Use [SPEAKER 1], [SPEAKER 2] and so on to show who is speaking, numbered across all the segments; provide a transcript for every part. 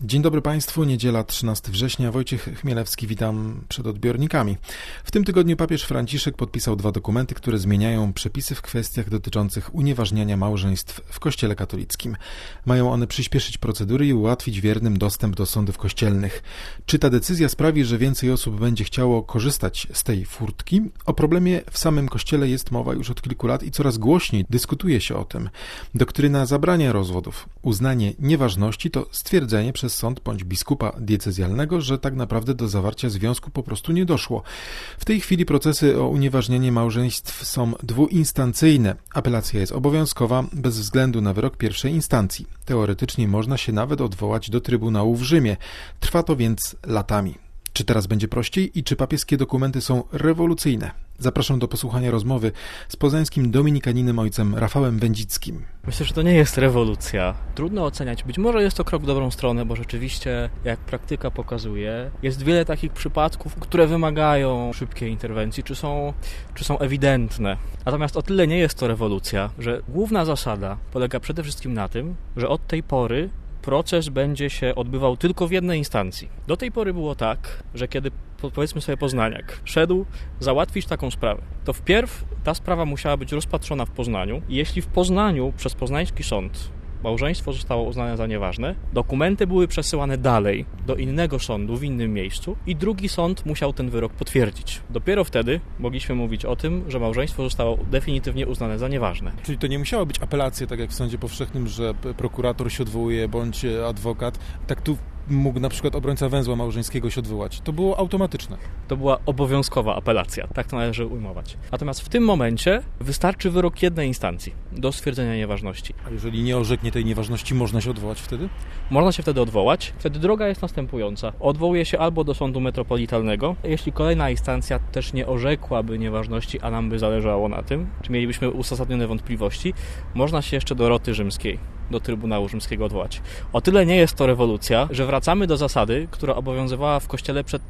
[SPEAKER 1] Dzień dobry Państwu, niedziela 13 września, Wojciech Chmielewski, witam przed odbiornikami. W tym tygodniu papież Franciszek podpisał 2 dokumenty, które zmieniają przepisy w kwestiach dotyczących unieważniania małżeństw w Kościele katolickim. Mają one przyspieszyć procedury i ułatwić wiernym dostęp do sądów kościelnych. Czy ta decyzja sprawi, że więcej osób będzie chciało korzystać z tej furtki? O problemie w samym Kościele jest mowa już od kilku lat i coraz głośniej dyskutuje się o tym. Doktryna zabrania rozwodów, uznanie nieważności to stwierdzenie przez sąd bądź biskupa diecezjalnego, że tak naprawdę do zawarcia związku po prostu nie doszło. W tej chwili procesy o unieważnienie małżeństw są dwuinstancyjne. Apelacja jest obowiązkowa bez względu na wyrok pierwszej instancji. Teoretycznie można się nawet odwołać do Trybunału w Rzymie. Trwa to więc latami. Czy teraz będzie prościej i czy papieskie dokumenty są rewolucyjne? Zapraszam do posłuchania rozmowy z poznańskim dominikaninem ojcem Rafałem Wędzickim.
[SPEAKER 2] Myślę, że to nie jest rewolucja. Trudno oceniać. Być może jest to krok w dobrą stronę, bo rzeczywiście, jak praktyka pokazuje, jest wiele takich przypadków, które wymagają szybkiej interwencji, czy są ewidentne. Natomiast o tyle nie jest to rewolucja, że główna zasada polega przede wszystkim na tym, że od tej pory proces będzie się odbywał tylko w jednej instancji. Do tej pory było tak, że kiedy, powiedzmy sobie, poznaniak szedł załatwić taką sprawę, to wpierw ta sprawa musiała być rozpatrzona w Poznaniu i jeśli w Poznaniu przez poznański sąd małżeństwo zostało uznane za nieważne, dokumenty były przesyłane dalej do innego sądu w innym miejscu i drugi sąd musiał ten wyrok potwierdzić. Dopiero wtedy mogliśmy mówić o tym, że małżeństwo zostało definitywnie uznane za nieważne.
[SPEAKER 1] Czyli to nie musiała być apelacja, tak jak w sądzie powszechnym, że prokurator się odwołuje bądź adwokat. Tak tu mógł na przykład obrońca węzła małżeńskiego się odwołać. To było automatyczne.
[SPEAKER 2] To była obowiązkowa apelacja, tak to należy ujmować. Natomiast w tym momencie wystarczy wyrok jednej instancji do stwierdzenia nieważności.
[SPEAKER 1] A jeżeli nie orzeknie tej nieważności, można się odwołać wtedy?
[SPEAKER 2] Można się wtedy odwołać. Wtedy droga jest następująca. Odwołuje się albo do sądu metropolitalnego. Jeśli kolejna instancja też nie orzekłaby nieważności, a nam by zależało na tym, czy mielibyśmy uzasadnione wątpliwości, można się jeszcze do Roty Rzymskiej, do Trybunału Rzymskiego odwołać. O tyle nie jest to rewolucja, że wracamy do zasady, która obowiązywała w Kościele przed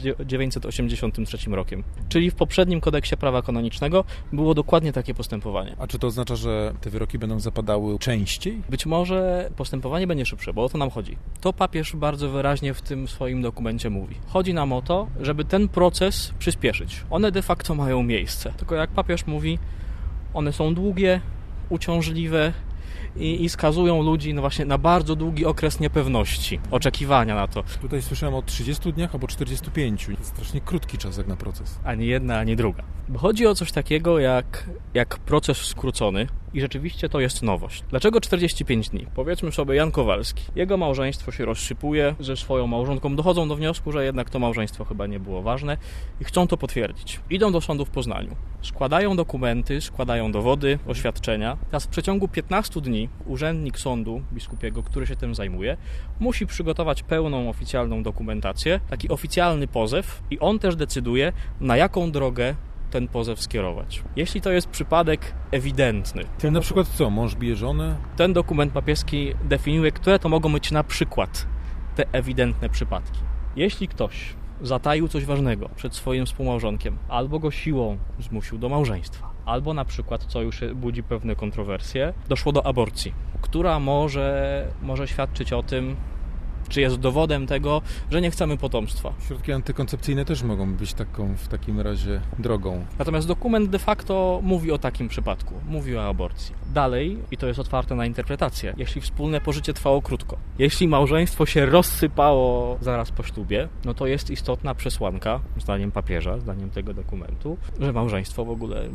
[SPEAKER 2] 1983 rokiem. Czyli w poprzednim kodeksie prawa kanonicznego było dokładnie takie postępowanie.
[SPEAKER 1] A czy to oznacza, że te wyroki będą zapadały częściej?
[SPEAKER 2] Być może postępowanie będzie szybsze, bo o to nam chodzi. To papież bardzo wyraźnie w tym swoim dokumencie mówi. Chodzi nam o to, żeby ten proces przyspieszyć. One de facto mają miejsce. Tylko jak papież mówi, one są długie, uciążliwe, i skazują ludzi właśnie na bardzo długi okres niepewności, oczekiwania na to.
[SPEAKER 1] Tutaj słyszałem o 30 dniach albo 45. To jest strasznie krótki czas jak na proces.
[SPEAKER 2] Ani jedna, ani druga. Bo chodzi o coś takiego jak proces skrócony i rzeczywiście to jest nowość. Dlaczego 45 dni? Powiedzmy sobie Jan Kowalski. Jego małżeństwo się rozsypuje ze swoją małżonką. Dochodzą do wniosku, że jednak to małżeństwo chyba nie było ważne i chcą to potwierdzić. Idą do sądu w Poznaniu. Składają dokumenty, składają dowody, oświadczenia. Teraz w przeciągu 15 dni urzędnik sądu biskupiego, który się tym zajmuje, musi przygotować pełną oficjalną dokumentację, taki oficjalny pozew i on też decyduje, na jaką drogę ten pozew skierować. Jeśli to jest przypadek ewidentny.
[SPEAKER 1] Czyli na przykład co? Mąż bije żonę?
[SPEAKER 2] Ten dokument papieski definiuje, które to mogą być na przykład te ewidentne przypadki. Jeśli ktoś zataił coś ważnego przed swoim współmałżonkiem, albo go siłą zmusił do małżeństwa, albo na przykład, co już budzi pewne kontrowersje, doszło do aborcji, która może świadczyć o tym, czy jest dowodem tego, że nie chcemy potomstwa.
[SPEAKER 1] Środki antykoncepcyjne też mogą być w takim razie drogą.
[SPEAKER 2] Natomiast dokument de facto mówi o takim przypadku. Mówi o aborcji. Dalej, i to jest otwarte na interpretację, jeśli wspólne pożycie trwało krótko, jeśli małżeństwo się rozsypało zaraz po ślubie, no to jest istotna przesłanka, zdaniem papieża, zdaniem tego dokumentu, że małżeństwo w ogóle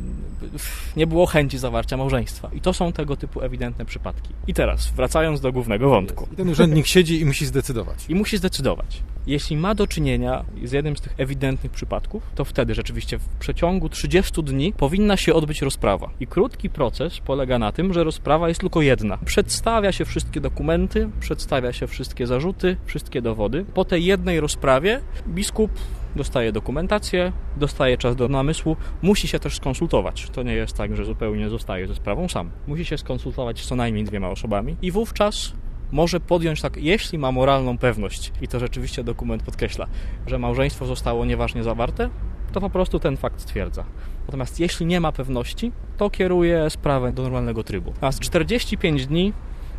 [SPEAKER 2] nie było chęci zawarcia małżeństwa. I to są tego typu ewidentne przypadki. I teraz, wracając do głównego wątku.
[SPEAKER 1] I ten urzędnik siedzi i musi zdecydować.
[SPEAKER 2] I musi zdecydować. Jeśli ma do czynienia z jednym z tych ewidentnych przypadków, to wtedy rzeczywiście w przeciągu 30 dni powinna się odbyć rozprawa. I krótki proces polega na tym, że rozprawa jest tylko jedna. Przedstawia się wszystkie dokumenty, przedstawia się wszystkie zarzuty, wszystkie dowody. Po tej jednej rozprawie biskup dostaje dokumentację, dostaje czas do namysłu, musi się też skonsultować. To nie jest tak, że zupełnie zostaje ze sprawą sam. Musi się skonsultować z co najmniej 2 osobami i wówczas może podjąć tak, jeśli ma moralną pewność, i to rzeczywiście dokument podkreśla, że małżeństwo zostało nieważnie zawarte, to po prostu ten fakt stwierdza. Natomiast jeśli nie ma pewności, to kieruje sprawę do normalnego trybu. Natomiast 45 dni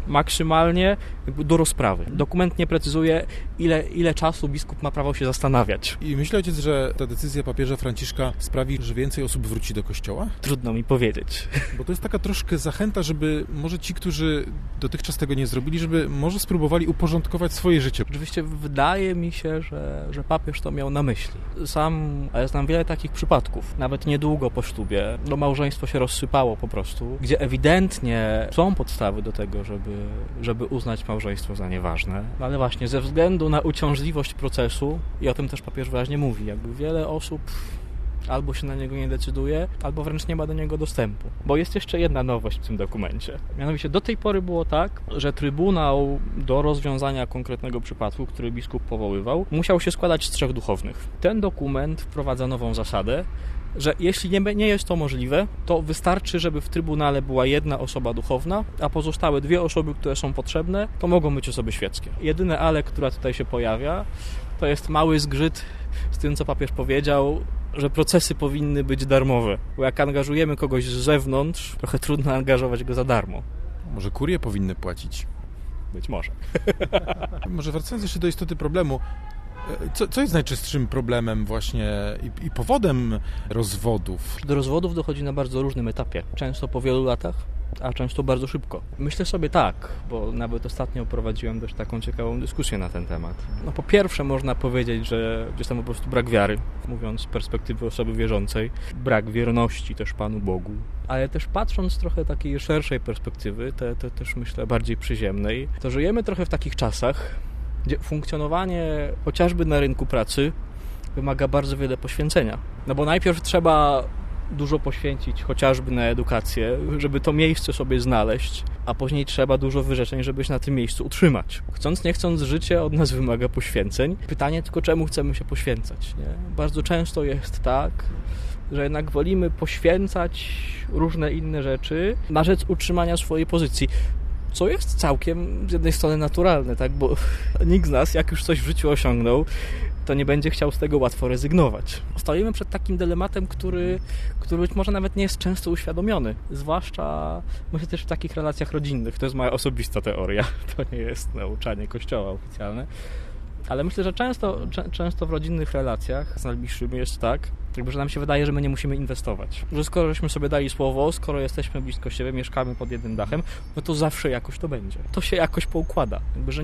[SPEAKER 2] maksymalnie do rozprawy. Dokument nie precyzuje, ile czasu biskup ma prawo się zastanawiać.
[SPEAKER 1] I myśli ojciec, że ta decyzja papieża Franciszka sprawi, że więcej osób wróci do kościoła?
[SPEAKER 2] Trudno mi powiedzieć.
[SPEAKER 1] Bo to jest taka troszkę zachęta, żeby może ci, którzy dotychczas tego nie zrobili, żeby może spróbowali uporządkować swoje życie.
[SPEAKER 2] Oczywiście wydaje mi się, że papież to miał na myśli. Ale znam wiele takich przypadków, nawet niedługo po ślubie, małżeństwo się rozsypało po prostu, gdzie ewidentnie są podstawy do tego, żeby uznać małżeństwo za nieważne, ale właśnie ze względu na uciążliwość procesu, i o tym też papież wyraźnie mówi, jakby wiele osób albo się na niego nie decyduje, albo wręcz nie ma do niego dostępu. Bo jest jeszcze jedna nowość w tym dokumencie. Mianowicie do tej pory było tak, że Trybunał do rozwiązania konkretnego przypadku, który biskup powoływał, musiał się składać z 3 duchownych. Ten dokument wprowadza nową zasadę, że jeśli nie jest to możliwe, to wystarczy, żeby w Trybunale była jedna osoba duchowna, a pozostałe 2 osoby, które są potrzebne, to mogą być osoby świeckie. Jedyne ale, która tutaj się pojawia, to jest mały zgrzyt z tym, co papież powiedział, że procesy powinny być darmowe. Bo jak angażujemy kogoś z zewnątrz, trochę trudno angażować go za darmo.
[SPEAKER 1] Może kurie powinny płacić?
[SPEAKER 2] Być może.
[SPEAKER 1] Może wracając jeszcze do istoty problemu, co jest najczęstszym problemem właśnie i powodem rozwodów?
[SPEAKER 2] Do rozwodów dochodzi na bardzo różnym etapie. Często po wielu latach, a często bardzo szybko. Myślę sobie tak, bo nawet ostatnio prowadziłem dość taką ciekawą dyskusję na ten temat. Po pierwsze można powiedzieć, że gdzieś tam po prostu brak wiary, mówiąc z perspektywy osoby wierzącej, brak wierności też Panu Bogu, ale też patrząc trochę takiej szerszej perspektywy, też myślę bardziej przyziemnej, to żyjemy trochę w takich czasach, gdzie funkcjonowanie chociażby na rynku pracy wymaga bardzo wiele poświęcenia. Bo najpierw trzeba dużo poświęcić chociażby na edukację, żeby to miejsce sobie znaleźć, a później trzeba dużo wyrzeczeń, żeby się na tym miejscu utrzymać. Chcąc, nie chcąc, życie od nas wymaga poświęceń. Pytanie tylko, czemu chcemy się poświęcać, nie? Bardzo często jest tak, że jednak wolimy poświęcać różne inne rzeczy na rzecz utrzymania swojej pozycji. Co jest całkiem z jednej strony naturalne, tak? Bo nikt z nas, jak już coś w życiu osiągnął, to nie będzie chciał z tego łatwo rezygnować. Stoimy przed takim dylematem, który być może nawet nie jest często uświadomiony. Zwłaszcza, myślę, też w takich relacjach rodzinnych. To jest moja osobista teoria. To nie jest nauczanie Kościoła oficjalne. Ale myślę, że często w rodzinnych relacjach z najbliższymi jest tak, że nam się wydaje, że my nie musimy inwestować. Że skoro żeśmy sobie dali słowo, skoro jesteśmy blisko siebie, mieszkamy pod jednym dachem, no to zawsze jakoś to będzie. To się jakoś poukłada.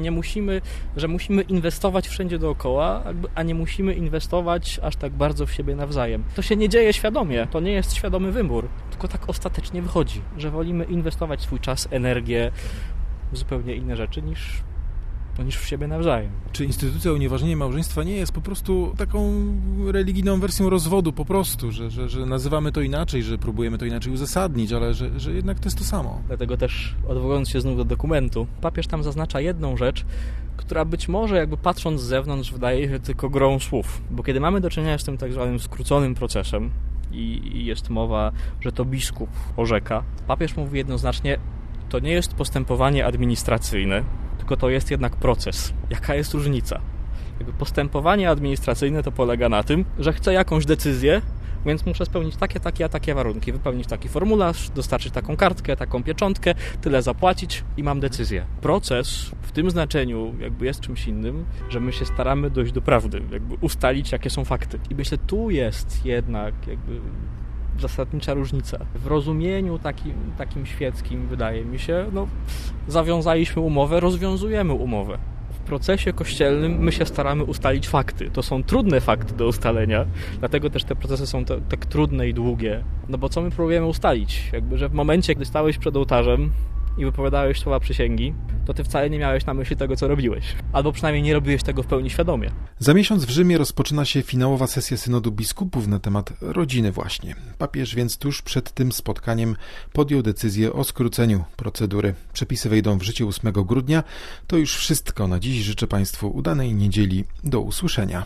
[SPEAKER 2] Że musimy inwestować wszędzie dookoła, a nie musimy inwestować aż tak bardzo w siebie nawzajem. To się nie dzieje świadomie. To nie jest świadomy wybór. Tylko tak ostatecznie wychodzi, że wolimy inwestować swój czas, energię w zupełnie inne rzeczy niż w siebie nawzajem.
[SPEAKER 1] Czy instytucja unieważnienia małżeństwa nie jest po prostu taką religijną wersją rozwodu po prostu, że nazywamy to inaczej, że próbujemy to inaczej uzasadnić, ale że jednak to jest to samo?
[SPEAKER 2] Dlatego też, odwołując się znów do dokumentu, papież tam zaznacza jedną rzecz, która być może jakby patrząc z zewnątrz wydaje się tylko grą słów. Bo kiedy mamy do czynienia z tym tak zwanym skróconym procesem i jest mowa, że to biskup orzeka, papież mówi jednoznacznie, to nie jest postępowanie administracyjne, tylko to jest jednak proces. Jaka jest różnica? Jakby postępowanie administracyjne to polega na tym, że chcę jakąś decyzję, więc muszę spełnić takie warunki, wypełnić taki formularz, dostarczyć taką kartkę, taką pieczątkę, tyle zapłacić i mam decyzję. Proces w tym znaczeniu jakby jest czymś innym, że my się staramy dojść do prawdy, jakby ustalić, jakie są fakty. I myślę, tu jest jednak jakby zasadnicza różnica. W rozumieniu takim świeckim, wydaje mi się, zawiązaliśmy umowę, rozwiązujemy umowę. W procesie kościelnym my się staramy ustalić fakty. To są trudne fakty do ustalenia, dlatego też te procesy są tak trudne i długie. Bo co my próbujemy ustalić? Jakby, że w momencie, gdy stałeś przed ołtarzem i wypowiadałeś słowa przysięgi, to ty wcale nie miałeś na myśli tego, co robiłeś. Albo przynajmniej nie robiłeś tego w pełni świadomie.
[SPEAKER 1] Za miesiąc w Rzymie rozpoczyna się finałowa sesja synodu biskupów na temat rodziny właśnie. Papież więc tuż przed tym spotkaniem podjął decyzję o skróceniu procedury. Przepisy wejdą w życie 8 grudnia. To już wszystko na dziś. Życzę Państwu udanej niedzieli. Do usłyszenia.